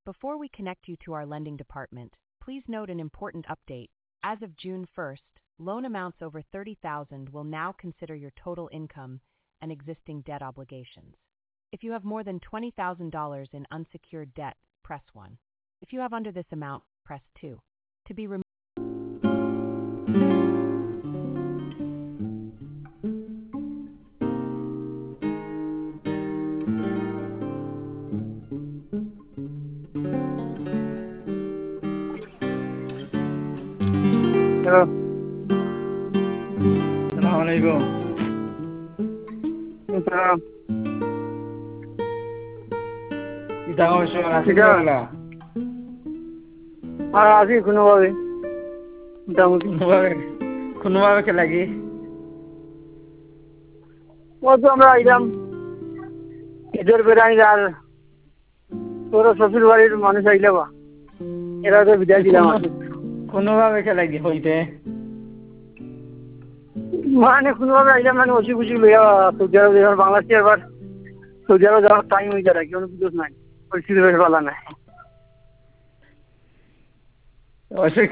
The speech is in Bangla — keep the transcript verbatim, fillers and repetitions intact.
Before we connect you to our lending department, please note an important update. As of June first, loan amounts over thirty thousand dollars will now consider your total income and existing debt obligations. If you have more than twenty thousand dollars in unsecured debt, press one. If you have under this amount, press two. To be removed. Hello. Assalamualaikum. Salam. Kita ngomong nasi Tidak. goreng. আর আছি কোনোভাবে মোটামুটি কোনোভাবে কোনোভাবে কে লাগি ও তো আমরা আইলাম এদের বেড়াই আর তোর শ্বশুর বাড়ির মানুষ আইলে বা এরা তো বিদায় দিলাম আর কি। কোনোভাবে কে লাগি হইতে মানে কোনোভাবে আইলাম মানে অসুখ বিসুখ লইয়া সৌদি আরব যাওয়ার বাংলাদেশে আবার সৌদি আরব যাওয়ার টাইম হয়ে যায় কোনো কিছু নাই পরিস্থিতি বেশ ভালো নাই অসুখ